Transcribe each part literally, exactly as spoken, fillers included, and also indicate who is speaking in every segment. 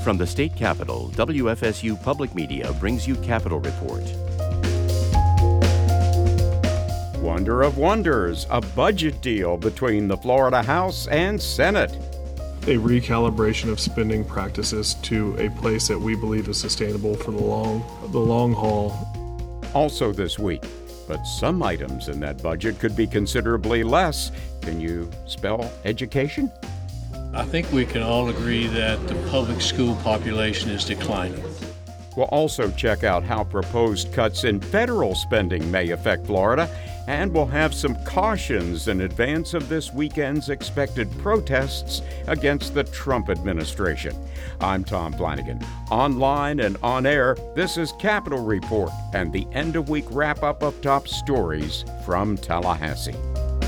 Speaker 1: From the state capitol, W F S U Public Media brings you Capitol Report.
Speaker 2: Wonder of wonders, a budget deal between the Florida House and Senate.
Speaker 3: A recalibration of spending practices to a place that we believe is sustainable for the long, the long haul.
Speaker 2: Also this week, but some items in that budget could be considerably less. Can you spell education?
Speaker 4: I think we can all agree that the public school population is declining.
Speaker 2: We'll also check out how proposed cuts in federal spending may affect Florida, and we'll have some cautions in advance of this weekend's expected protests against the Trump administration. I'm Tom Flanagan. Online and on air, this is Capitol Report and the end-of-week wrap-up of top stories from Tallahassee.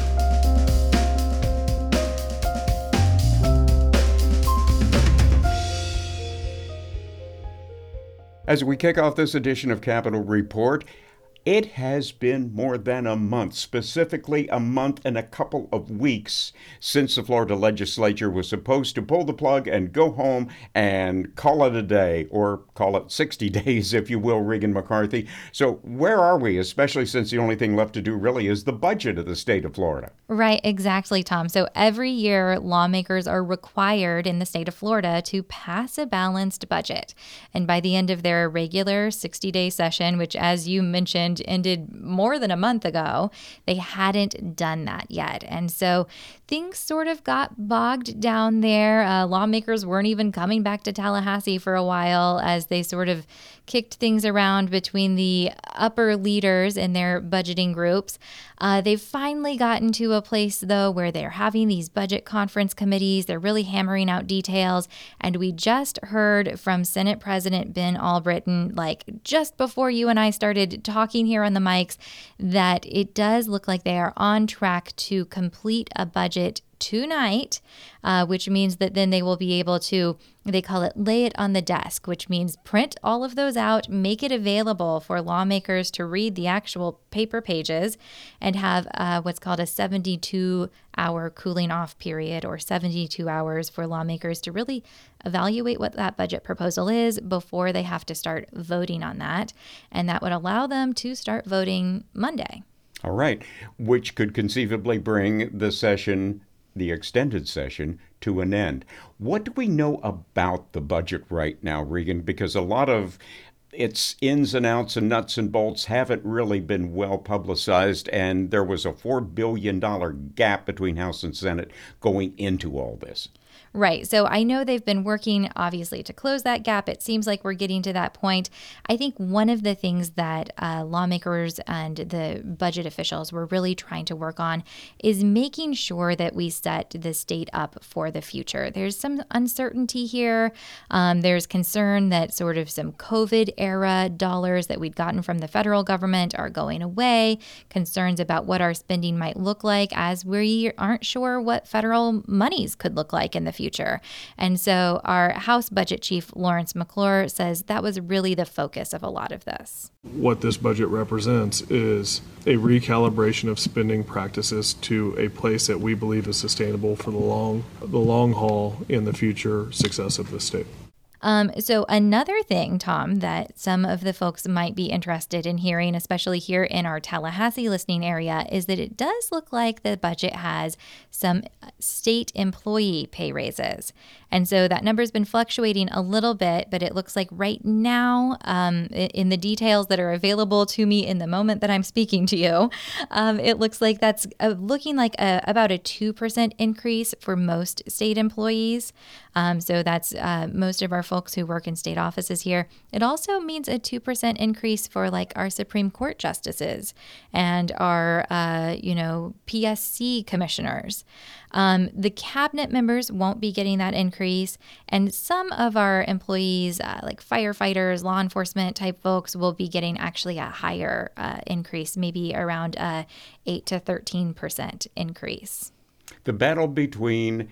Speaker 2: As we kick off this edition of Capitol Report, it has been more than a month, specifically a month and a couple of weeks since the Florida legislature was supposed to pull the plug and go home and call it a day, or call it sixty days, if you will, Regan McCarthy. So where are we, especially since the only thing left to do really is the budget of the state of Florida?
Speaker 5: Right, exactly, Tom. So every year, lawmakers are required in the state of Florida to pass a balanced budget. And by the end of their regular sixty-day session, which, as you mentioned, ended more than a month ago, they hadn't done that yet. And so things sort of got bogged down there. Uh, lawmakers weren't even coming back to Tallahassee for a while as they sort of kicked things around between the upper leaders in their budgeting groups. Uh, they've finally gotten to a place, though, where they're having these budget conference committees. They're really hammering out details. And we just heard from Senate President Ben Albritton, like just before you and I started talking here on the mics, that it does look like they are on track to complete a budget tonight, uh, which means that then they will be able to, they call it lay it on the desk, which means print all of those out, make it available for lawmakers to read the actual paper pages, and have uh, what's called a seventy-two hour cooling off period, or seventy-two hours for lawmakers to really evaluate what that budget proposal is before they have to start voting on that. And that would allow them to start voting Monday.
Speaker 2: All right, which could conceivably bring the session, the extended session, to an end. What do we know about the budget right now, Regan? Because a lot of its ins and outs and nuts and bolts haven't really been well publicized, and there was a four billion dollars gap between House and Senate going into all this.
Speaker 5: Right. So I know they've been working, obviously, to close that gap. It seems like we're getting to that point. I think one of the things that uh, lawmakers and the budget officials were really trying to work on is making sure that we set the state up for the future. There's some uncertainty here. Um, there's concern that sort of some COVID era dollars that we'd gotten from the federal government are going away, concerns about what our spending might look like, as we aren't sure what federal monies could look like in the future. And so our House Budget Chief, Lawrence McClure, says that was really the focus of a lot of this.
Speaker 3: What this budget represents is a recalibration of spending practices to a place that we believe is sustainable for the long, the long haul in the future success of the state.
Speaker 5: Um, so another thing, Tom, that some of the folks might be interested in hearing, especially here in our Tallahassee listening area, is that it does look like the budget has some state employee pay raises. And so that number's been fluctuating a little bit, but it looks like right now, um, in the details that are available to me in the moment that I'm speaking to you, um, it looks like that's uh, looking like a, about a two percent increase for most state employees. Um, so that's uh, most of our folks who work in state offices here. It also means a two percent increase for like our Supreme Court justices and our, uh, you know, P S C commissioners. Um, the cabinet members won't be getting that increase, and some of our employees, uh, like firefighters, law enforcement type folks, will be getting actually a higher uh, increase, maybe around a eight to thirteen percent increase.
Speaker 2: The battle between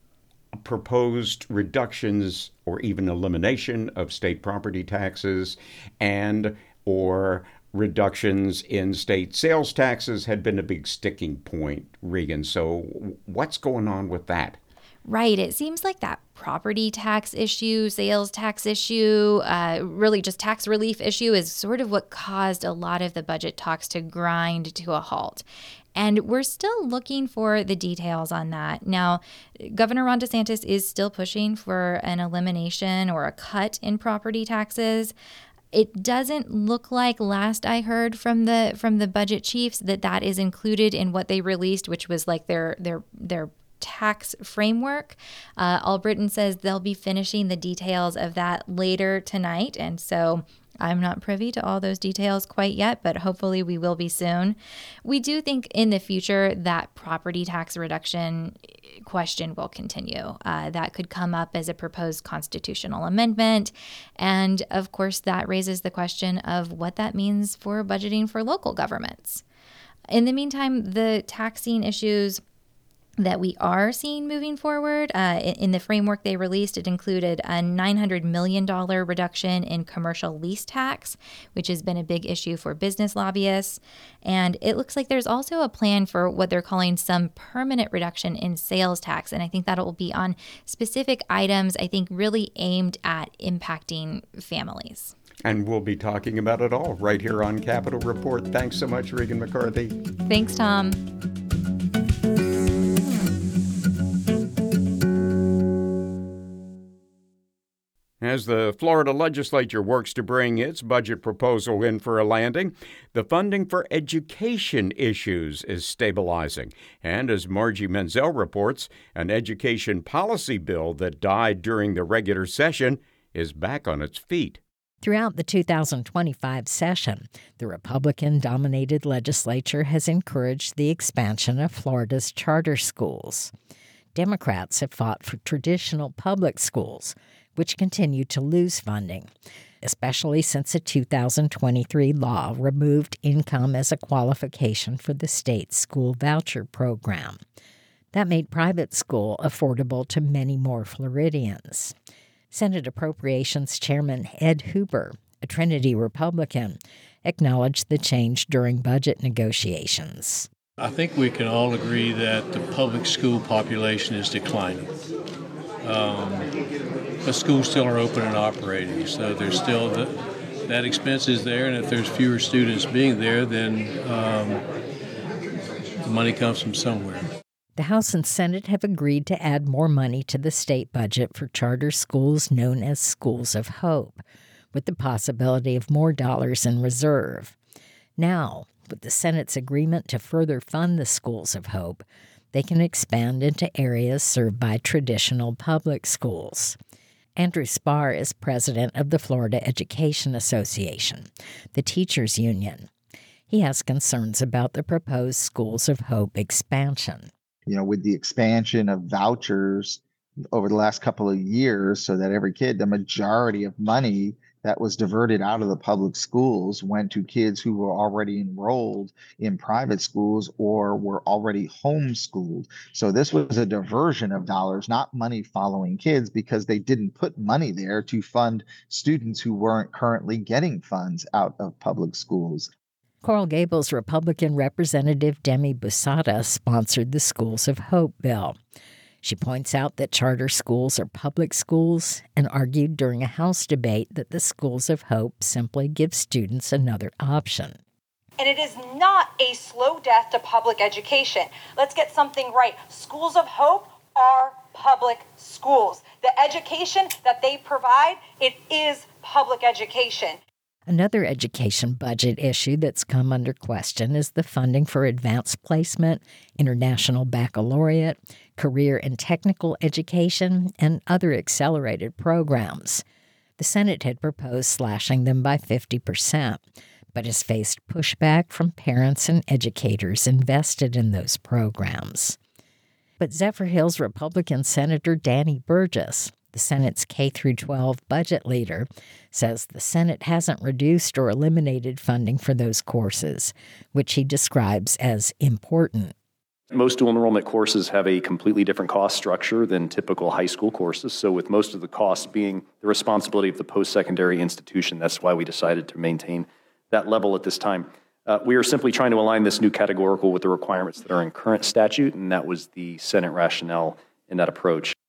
Speaker 2: proposed reductions or even elimination of state property taxes and or reductions in state sales taxes had been a big sticking point, Regan. So what's going on with that?
Speaker 5: Right. It seems like that property tax issue, sales tax issue, uh, really just tax relief issue is sort of what caused a lot of the budget talks to grind to a halt. And we're still looking for the details on that. Now, Governor Ron DeSantis is still pushing for an elimination or a cut in property taxes. It doesn't look like, last I heard from the from the budget chiefs, that that is included in what they released, which was like their their their tax framework. Uh, Albritton says they'll be finishing the details of that later tonight, and so I'm not privy to all those details quite yet, but hopefully we will be soon. We do think in the future that property tax reduction question will continue. Uh, that could come up as a proposed constitutional amendment. And of course, that raises the question of what that means for budgeting for local governments. In the meantime, the taxing issues that we are seeing moving forward. Uh, in the framework they released, it included a nine hundred million dollars reduction in commercial lease tax, which has been a big issue for business lobbyists. And it looks like there's also a plan for what they're calling some permanent reduction in sales tax. And I think that will be on specific items, I think really aimed at impacting families.
Speaker 2: And we'll be talking about it all right here on Capitol Report. Thanks so much, Regan McCarthy.
Speaker 5: Thanks, Tom.
Speaker 2: As the Florida legislature works to bring its budget proposal in for a landing, the funding for education issues is stabilizing. And as Margie Menzel reports, an education policy bill that died during the regular session is back on its feet.
Speaker 6: Throughout the two thousand twenty-five session, the Republican-dominated legislature has encouraged the expansion of Florida's charter schools. Democrats have fought for traditional public schools, which continue to lose funding, especially since a two thousand twenty-three law removed income as a qualification for the state's school voucher program. That made private school affordable to many more Floridians. Senate Appropriations Chairman Ed Huber, a Trinity Republican, acknowledged the change during budget negotiations.
Speaker 4: I think we can all agree that the public school population is declining. Um, but schools still are open and operating, so there's still the, that expense is there, and if there's fewer students being there, then um, the money comes from somewhere.
Speaker 6: The House and Senate have agreed to add more money to the state budget for charter schools known as Schools of Hope, with the possibility of more dollars in reserve. Now, with the Senate's agreement to further fund the Schools of Hope, they can expand into areas served by traditional public schools. Andrew Spar is president of the Florida Education Association, the teachers' union. He has concerns about the proposed Schools of Hope expansion.
Speaker 7: You know, with the expansion of vouchers over the last couple of years, so that every kid, the majority of money that was diverted out of the public schools went to kids who were already enrolled in private schools or were already homeschooled. So this was a diversion of dollars, not money following kids, because they didn't put money there to fund students who weren't currently getting funds out of public schools.
Speaker 6: Coral Gables Republican Representative Demi Busada sponsored the Schools of Hope bill. She points out that charter schools are public schools and argued during a House debate that the Schools of Hope simply give students another option.
Speaker 8: And it is not a slow death to public education. Let's get something right. Schools of Hope are public schools. The education that they provide, it is public education.
Speaker 6: Another education budget issue that's come under question is the funding for advanced placement, international baccalaureate, career and technical education, and other accelerated programs. The Senate had proposed slashing them by fifty percent, but has faced pushback from parents and educators invested in those programs. But Zephyr Hills Republican Senator Danny Burgess, the Senate's K through twelve budget leader, says the Senate hasn't reduced or eliminated funding for those courses, which he describes as important.
Speaker 9: Most dual enrollment courses have a completely different cost structure than typical high school courses. So with most of the costs being the responsibility of the post-secondary institution, that's why we decided to maintain that level at this time. Uh, we are simply trying to align this new categorical with the requirements that are in current statute, and that was the Senate rationale in that approach.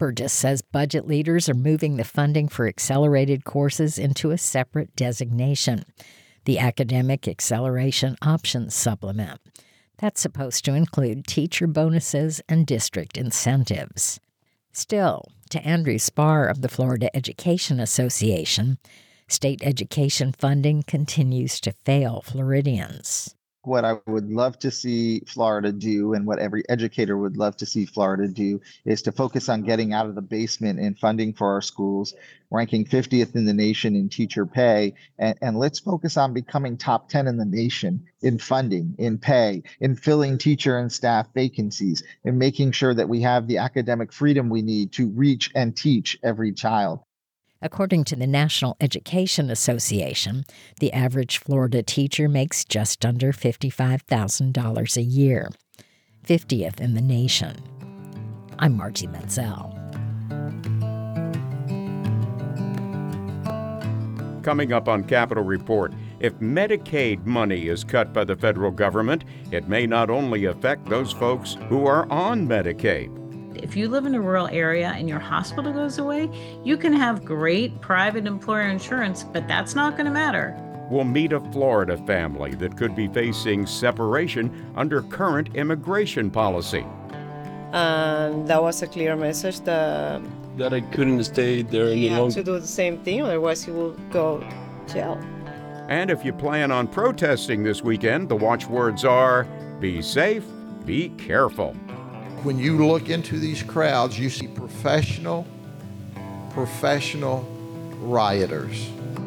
Speaker 6: Burgess says budget leaders are moving the funding for accelerated courses into a separate designation, the Academic Acceleration Options Supplement. That's supposed to include teacher bonuses and district incentives. Still, to Andrew Spar of the Florida Education Association, state education funding continues to fail Floridians.
Speaker 7: What I would love to see Florida do, and what every educator would love to see Florida do, is to focus on getting out of the basement in funding for our schools, ranking fiftieth in the nation in teacher pay, and, and let's focus on becoming top ten in the nation in funding, in pay, in filling teacher and staff vacancies, and making sure that we have the academic freedom we need to reach and teach every child.
Speaker 6: According to the National Education Association, the average Florida teacher makes just under fifty-five thousand dollars a year, fiftieth in the nation. I'm Margie Menzel.
Speaker 2: Coming up on Capitol Report, if Medicaid money is cut by the federal government, it may not only affect those folks who are on Medicaid.
Speaker 10: If you live in a rural area and your hospital goes away, you can have great private employer insurance, but that's not going to matter.
Speaker 2: We'll meet a Florida family that could be facing separation under current immigration policy.
Speaker 11: And that was a clear message that
Speaker 12: that I couldn't stay there any
Speaker 11: he had
Speaker 12: longer.
Speaker 11: to do the same thing, otherwise he will go to jail.
Speaker 2: And if you plan on protesting this weekend, the watchwords are, be safe, be careful.
Speaker 13: When you look into these crowds, you see professional, professional rioters.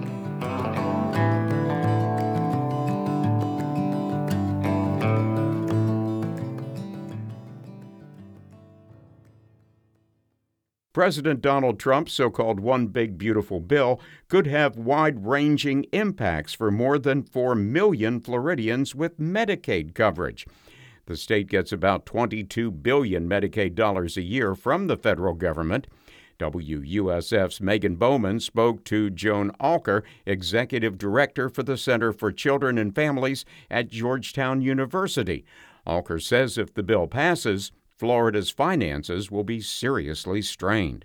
Speaker 2: President Donald Trump's so-called One Big Beautiful Bill could have wide-ranging impacts for more than four million Floridians with Medicaid coverage. The state gets about twenty-two billion dollars Medicaid dollars a year from the federal government. W U S F's Megan Bowman spoke to Joan Alker, Executive Director for the Center for Children and Families at Georgetown University. Alker says if the bill passes, Florida's finances will be seriously strained.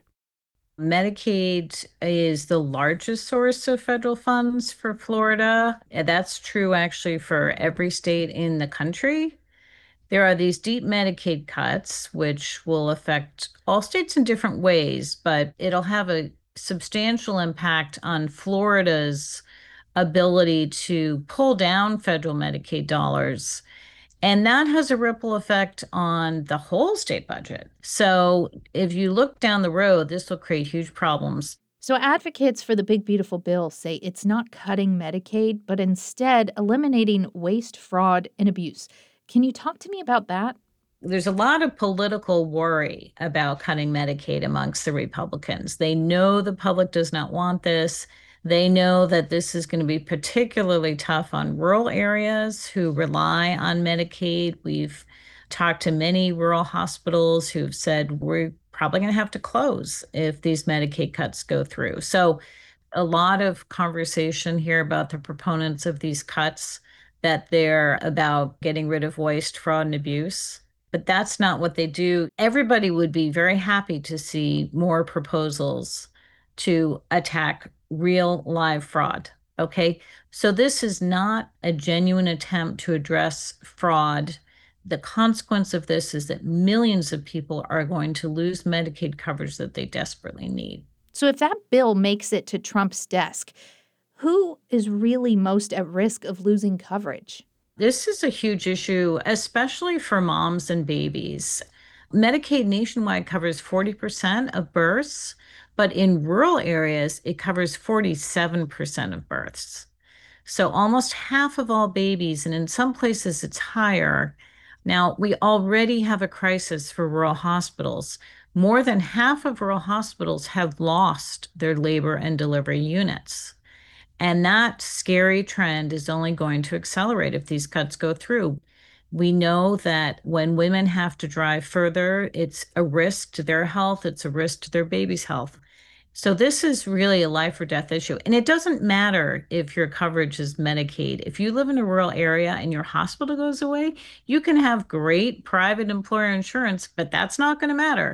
Speaker 10: Medicaid is the largest source of federal funds for Florida. And that's true actually for every state in the country. There are these deep Medicaid cuts, which will affect all states in different ways, but it'll have a substantial impact on Florida's ability to pull down federal Medicaid dollars. And that has a ripple effect on the whole state budget. So if you look down the road, this will create huge problems.
Speaker 14: So advocates for the Big Beautiful Bill say it's not cutting Medicaid, but instead eliminating waste, fraud, and abuse. Can you talk to me about that?
Speaker 10: There's a lot of political worry about cutting Medicaid amongst the Republicans. They know the public does not want this. They know that this is going to be particularly tough on rural areas who rely on Medicaid. We've talked to many rural hospitals who've said we're probably going to have to close if these Medicaid cuts go through. So a lot of conversation here about the proponents of these cuts, that they're about getting rid of waste, fraud, and abuse. But that's not what they do. Everybody would be very happy to see more proposals to attack real live fraud. Okay, so this is not a genuine attempt to address fraud. The consequence of this is that millions of people are going to lose Medicaid coverage that they desperately need.
Speaker 14: So if that bill makes it to Trump's desk, who is really most at risk of losing coverage?
Speaker 10: This is a huge issue, especially for moms and babies. Medicaid nationwide covers forty percent of births, but in rural areas, it covers forty-seven percent of births. So almost half of all babies, and in some places it's higher. Now, we already have a crisis for rural hospitals. More than half of rural hospitals have lost their labor and delivery units. And that scary trend is only going to accelerate if these cuts go through. We know that when women have to drive further, it's a risk to their health, it's a risk to their baby's health. So this is really a life or death issue. And it doesn't matter if your coverage is Medicaid. If you live in a rural area and your hospital goes away, you can have great private employer insurance, but that's not going to matter.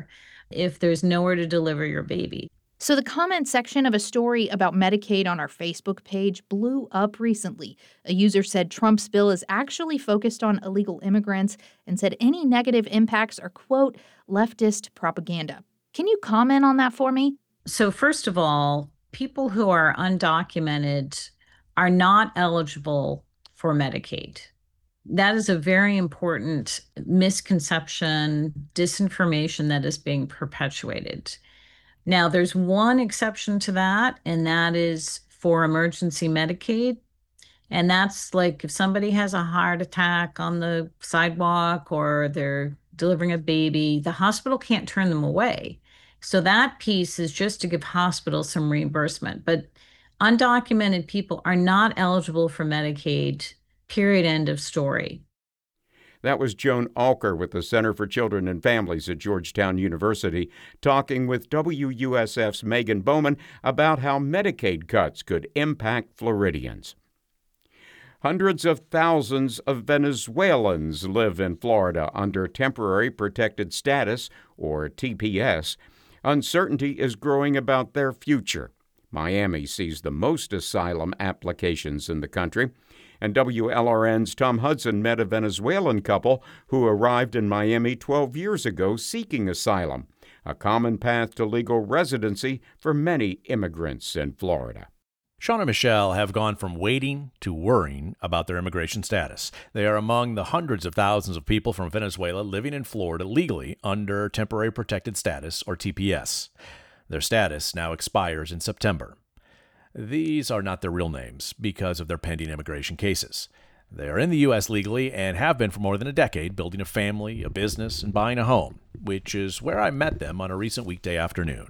Speaker 10: if there's nowhere to deliver your baby.
Speaker 14: So the comment section of a story about Medicaid on our Facebook page blew up recently. A user said Trump's bill is actually focused on illegal immigrants and said any negative impacts are, quote, leftist propaganda. Can you comment on that for me?
Speaker 10: So first of all, people who are undocumented are not eligible for Medicaid. That is a very important misconception, disinformation that is being perpetuated. Now, there's one exception to that, and that is for emergency Medicaid. And that's like if somebody has a heart attack on the sidewalk or they're delivering a baby, the hospital can't turn them away. So that piece is just to give hospitals some reimbursement. But undocumented people are not eligible for Medicaid, period, end of story.
Speaker 2: That was Joan Alker with the Center for Children and Families at Georgetown University talking with W U S F's Megan Bowman about how Medicaid cuts could impact Floridians. Hundreds of thousands of Venezuelans live in Florida under Temporary Protected Status, or T P S. Uncertainty is growing about their future. Miami sees the most asylum applications in the country. And W L R N's Tom Hudson met a Venezuelan couple who arrived in Miami twelve years ago seeking asylum, a common path to legal residency for many immigrants in Florida.
Speaker 15: Sean and Michelle have gone from waiting to worrying about their immigration status. They are among the hundreds of thousands of people from Venezuela living in Florida legally under Temporary Protected Status, or T P S. Their status now expires in September. These are not their real names because of their pending immigration cases. They are in the U S legally and have been for more than a decade, building a family, a business, and buying a home, which is where I met them on a recent weekday afternoon.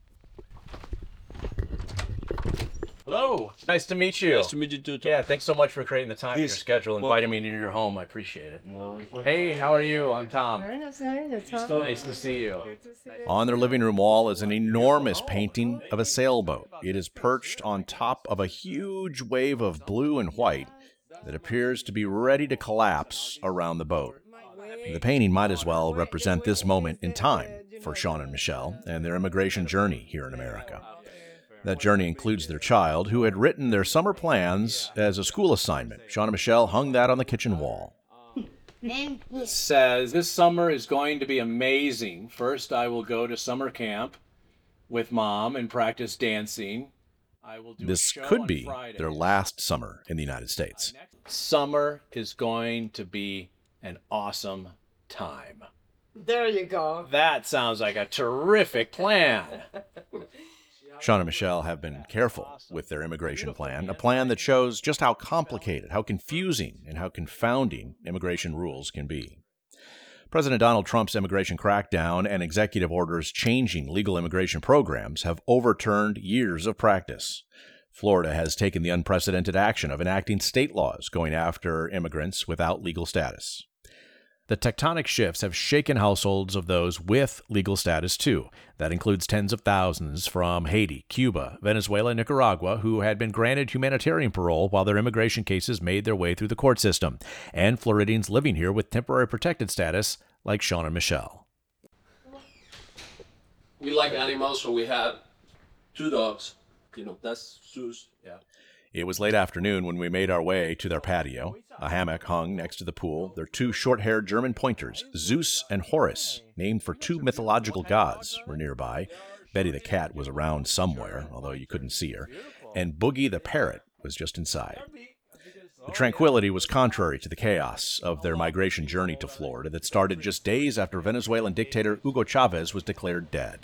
Speaker 15: Hello. Nice to meet you.
Speaker 12: Nice to meet you too.
Speaker 15: Yeah, thanks so much for creating the time in your
Speaker 12: Please.
Speaker 15: schedule, inviting me into your home. I appreciate it. Hey, how are you? I'm Tom.
Speaker 11: Very nice, Tom.
Speaker 15: Nice to see you. On their living room wall is an enormous painting of a sailboat. It is perched on top of a huge wave of blue and white that appears to be ready to collapse around the boat. The painting might as well represent this moment in time for Sean and Michelle and their immigration journey here in America. That journey includes their child, who had written their summer plans as a school assignment. Sean and Michelle hung that on the kitchen wall. It says, this summer is going to be amazing. First, I will go to summer camp with Mom and practice dancing. I will do this could be Friday. Their last summer in the United States. Summer is going to be an awesome time.
Speaker 11: There you go.
Speaker 15: That sounds like a terrific plan. Sean and Michelle have been careful with their immigration plan, a plan that shows just how complicated, how confusing, and how confounding immigration rules can be. President Donald Trump's immigration crackdown and executive orders changing legal immigration programs have overturned years of practice. Florida has taken the unprecedented action of enacting state laws going after immigrants without legal status. The tectonic shifts have shaken households of those with legal status, too. That includes tens of thousands from Haiti, Cuba, Venezuela, and Nicaragua who had been granted humanitarian parole while their immigration cases made their way through the court system, and Floridians living here with temporary protected status like Sean and Michelle.
Speaker 12: We like animals, so we have two dogs. You know, that's Zeus. Yeah.
Speaker 15: It was late afternoon when we made our way to their patio. A hammock hung next to the pool. Their two short-haired German pointers, Zeus and Horus, named for two mythological gods, were nearby. Betty the cat was around somewhere, although you couldn't see her. And Boogie the parrot was just inside. The tranquility was contrary to the chaos of their migration journey to Florida that started just days after Venezuelan dictator Hugo Chavez was declared dead.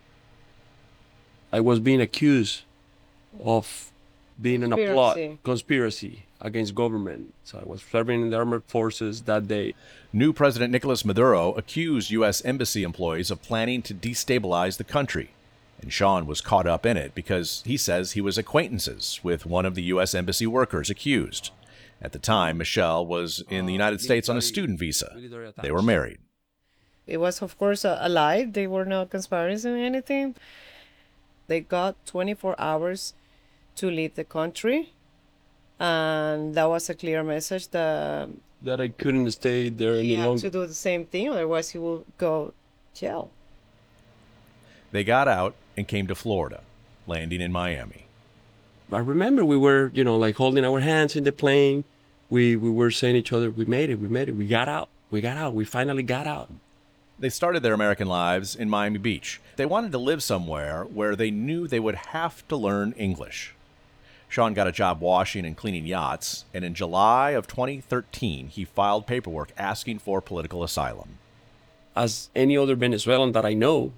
Speaker 12: I was being accused of being in a plot,
Speaker 11: Conspiracy.
Speaker 12: conspiracy against government. So I was serving in the armed forces that day.
Speaker 15: New President Nicolas Maduro accused U S embassy employees of planning to destabilize the country. And Sean was caught up in it because he says he was acquaintances with one of the U S embassy workers accused. At the time, Michelle was in the United States on a student visa. They were married.
Speaker 11: It was, of course, a, a lie. They were not conspiring anything. They got twenty-four hours to leave the country, and that was a clear message that
Speaker 12: That I couldn't stay there any
Speaker 11: he had
Speaker 12: longer.
Speaker 11: to do the same thing, otherwise he will go jail.
Speaker 15: They got out and came to Florida, landing in Miami.
Speaker 16: I remember we were, you know, like holding our hands in the plane. We we were saying to each other, we made it, we made it, we got out, we got out, we finally got out.
Speaker 15: They started their American lives in Miami Beach. They wanted to live somewhere where they knew they would have to learn English. Sean got a job washing and cleaning yachts, and in July of twenty thirteen, he filed paperwork asking for political asylum.
Speaker 16: As any other Venezuelan that I know,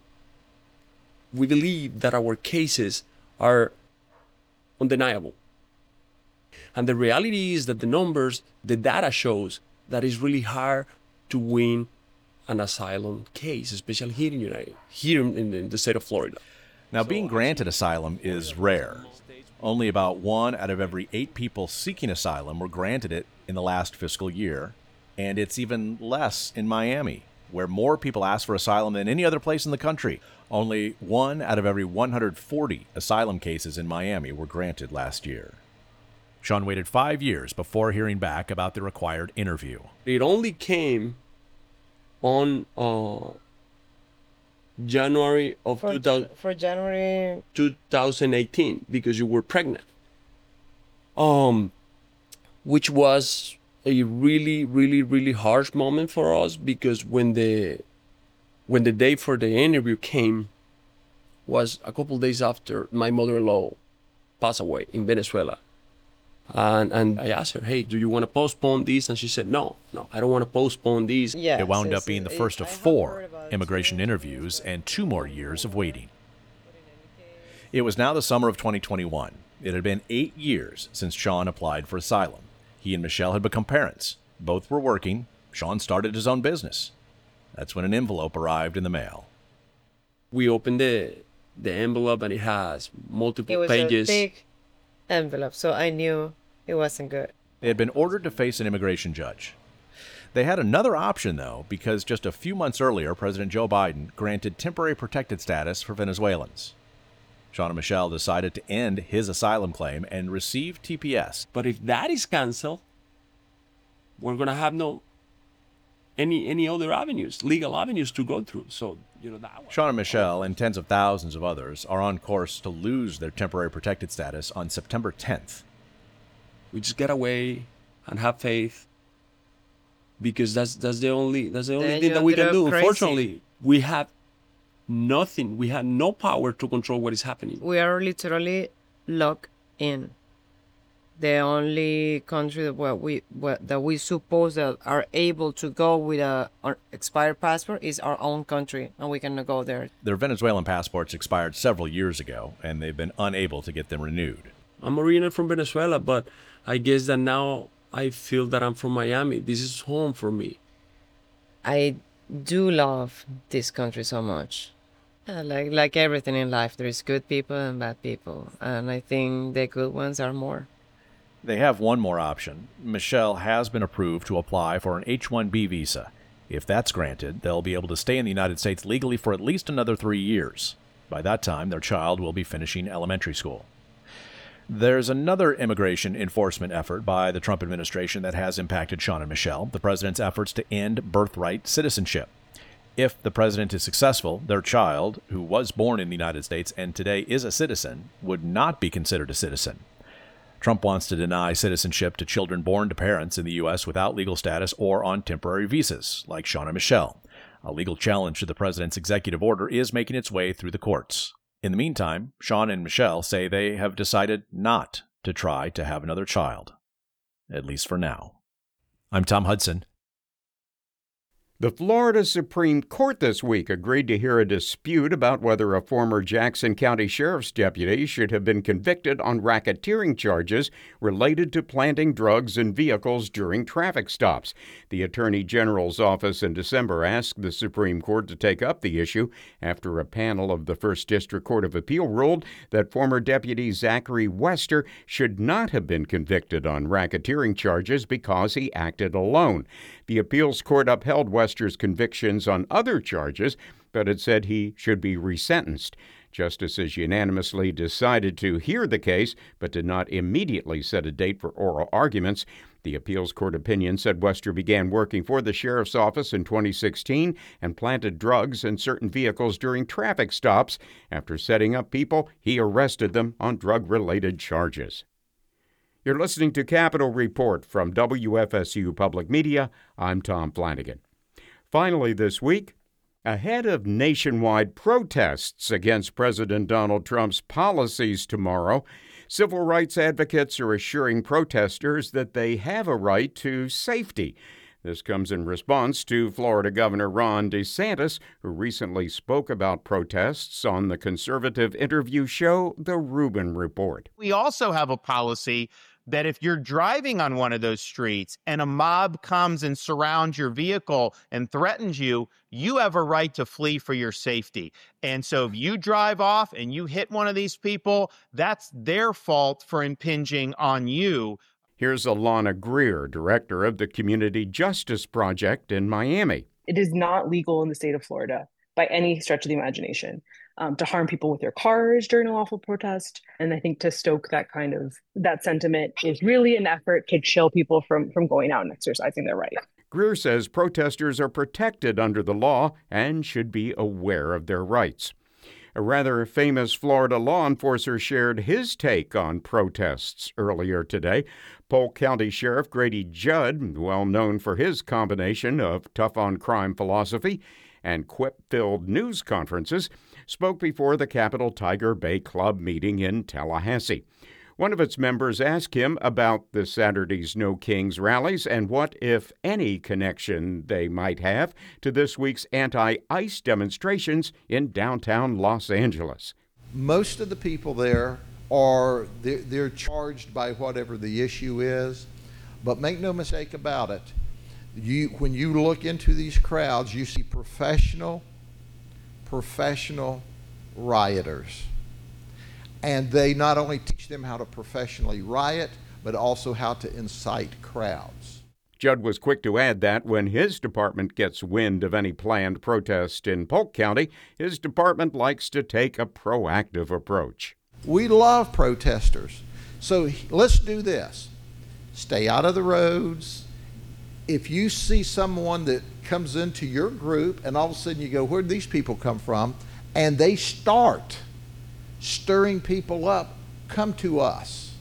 Speaker 16: we believe that our cases are undeniable. And the reality is that the numbers, the data shows that it's really hard to win an asylum case, especially here in United, here in, in the state of Florida.
Speaker 15: Now, being granted asylum is rare. Only about one out of every eight people seeking asylum were granted it in the last fiscal year, and it's even less in Miami, where more people ask for asylum than any other place in the country. Only one out of every one hundred forty asylum cases in Miami were granted last year. Sean waited five years before hearing back about the required interview.
Speaker 16: It only came on uh, January of
Speaker 11: for,
Speaker 16: two thousand,
Speaker 11: for January
Speaker 16: twenty eighteen because you were pregnant, um, which was a really, really, really harsh moment for us because when the when the day for the interview came was a couple days after my mother-in-law passed away in Venezuela. And and I asked her, hey, do you want to postpone this? And she said, no, no, I don't want to postpone these.
Speaker 11: Yes,
Speaker 15: it wound
Speaker 11: yes,
Speaker 15: up being the
Speaker 11: it,
Speaker 15: first of four immigration interviews and two more years of waiting. It was now the summer of twenty twenty-one. It had been eight years since Sean applied for asylum. He and Michelle had become parents. Both were working. Sean started his own business. That's when an envelope arrived in the mail.
Speaker 16: We opened the the envelope and it has multiple
Speaker 11: it was
Speaker 16: pages.
Speaker 11: A big envelope, so I knew it wasn't good.
Speaker 15: They had been ordered to face an immigration judge. They had another option, though, because just a few months earlier, President Joe Biden granted temporary protected status for Venezuelans. Sean and Michelle decided to end his asylum claim and receive T P S.
Speaker 16: But if that is canceled, we're going to have no any any other avenues, legal avenues to go through. So, you know, that
Speaker 15: Sean and Michelle and tens of thousands of others are on course to lose their temporary protected status on September tenth.
Speaker 16: We just get away and have faith because that's that's the only that's the only
Speaker 11: Then
Speaker 16: thing that we can do.
Speaker 11: crazy.
Speaker 16: Unfortunately, we have nothing. We have no power to control what is happening.
Speaker 11: We are literally locked in. The only country that where we where, that we suppose that are able to go with a our expired passport is our own country, and we cannot go there.
Speaker 15: Their Venezuelan passports expired several years ago, and they've been unable to get them renewed.
Speaker 16: I'm originally from Venezuela, but I guess that now I feel that I'm from Miami. This is home for me.
Speaker 11: I do love this country so much. Uh, like like everything in life, there is good people and bad people, and I think the good ones are more.
Speaker 15: They have one more option. Michelle has been approved to apply for an H one B visa. If that's granted, they'll be able to stay in the United States legally for at least another three years. By that time, their child will be finishing elementary school. There's another immigration enforcement effort by the Trump administration that has impacted Sean and Michelle, the president's efforts to end birthright citizenship. If the president is successful, their child, who was born in the United States and today is a citizen, would not be considered a citizen. Trump wants to deny citizenship to children born to parents in the U S without legal status or on temporary visas, like Sean and Michelle. A legal challenge to the president's executive order is making its way through the courts. In the meantime, Sean and Michelle say they have decided not to try to have another child, at least for now. I'm Tom Hudson.
Speaker 2: The Florida Supreme Court this week agreed to hear a dispute about whether a former Jackson County Sheriff's deputy should have been convicted on racketeering charges related to planting drugs in vehicles during traffic stops. The Attorney General's office in December asked the Supreme Court to take up the issue after a panel of the First District Court of Appeal ruled that former Deputy Zachary Wester should not have been convicted on racketeering charges because he acted alone. The appeals court upheld Wester's convictions on other charges, but it said he should be resentenced. Justices unanimously decided to hear the case, but did not immediately set a date for oral arguments. The appeals court opinion said Wester began working for the sheriff's office in twenty sixteen and planted drugs in certain vehicles during traffic stops. After setting up people, he arrested them on drug-related charges. You're listening to Capitol Report from W F S U Public Media. I'm Tom Flanagan. Finally this week, ahead of nationwide protests against President Donald Trump's policies tomorrow, civil rights advocates are assuring protesters that they have a right to safety. This comes in response to Florida Governor Ron DeSantis, who recently spoke about protests on the conservative interview show The Rubin Report.
Speaker 17: We also have a policy that if you're driving on one of those streets and a mob comes and surrounds your vehicle and threatens you, you have a right to flee for your safety. And so if you drive off and you hit one of these people, that's their fault for impinging on you.
Speaker 2: Here's Alana Greer, director of the Community Justice Project in Miami.
Speaker 18: It is not legal in the state of Florida by any stretch of the imagination um, to harm people with their cars during a lawful protest. And I think to stoke that kind of that sentiment is really an effort to chill people from, from going out and exercising their right.
Speaker 2: Greer says protesters are protected under the law and should be aware of their rights. A rather famous Florida law enforcer shared his take on protests earlier today. Polk County Sheriff Grady Judd, well known for his combination of tough-on-crime philosophy and quip-filled news conferences, spoke before the Capitol Tiger Bay Club meeting in Tallahassee. One of its members asked him about this Saturday's No Kings rallies and what, if any, connection they might have to this week's anti-ICE demonstrations in downtown Los Angeles.
Speaker 13: Most of the people there are they're, they're charged by whatever the issue is, but make no mistake about it. You, when you look into these crowds, you see professional, professional rioters. And they not only teach them how to professionally riot, but also how to incite crowds.
Speaker 2: Judd was quick to add that when his department gets wind of any planned protest in Polk County, his department likes to take a proactive approach.
Speaker 13: We love protesters. So let's do this. Stay out of the roads. If you see someone that comes into your group and all of a sudden you go, where did these people come from? And they start stirring people up, come to us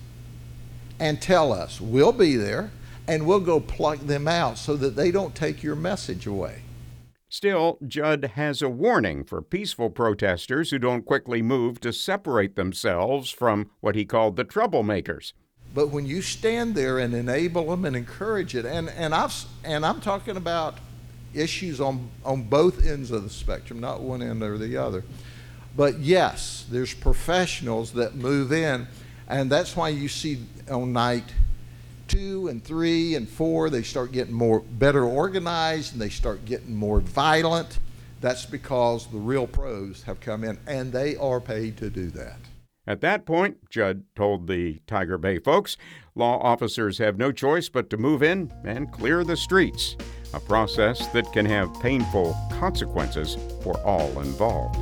Speaker 13: and tell us. We'll be there and we'll go pluck them out so that they don't take your message away.
Speaker 2: Still, Judd has a warning for peaceful protesters who don't quickly move to separate themselves from what he called the troublemakers.
Speaker 13: But when you stand there and enable them and encourage it, and, and, I've, and I'm talking about issues on, on both ends of the spectrum, not one end or the other. But yes, there's professionals that move in, and that's why you see on night two and three and four, they start getting more better organized and they start getting more violent. That's because the real pros have come in, and they are paid to do that.
Speaker 2: At that point, Judd told the Tiger Bay folks, law officers have no choice but to move in and clear the streets, a process that can have painful consequences for all involved.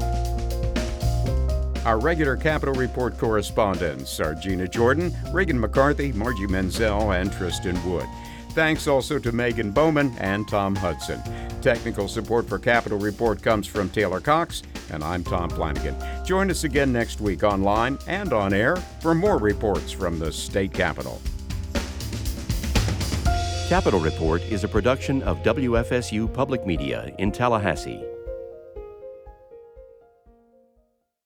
Speaker 2: Our regular Capitol Report correspondents are Gina Jordan, Reagan McCarthy, Margie Menzel, and Tristan Wood. Thanks also to Megan Bowman and Tom Hudson. Technical support for Capitol Report comes from Taylor Cox, and I'm Tom Flanagan. Join us again next week online and on air for more reports from the state capitol.
Speaker 1: Capitol Report is a production of W F S U Public Media in Tallahassee.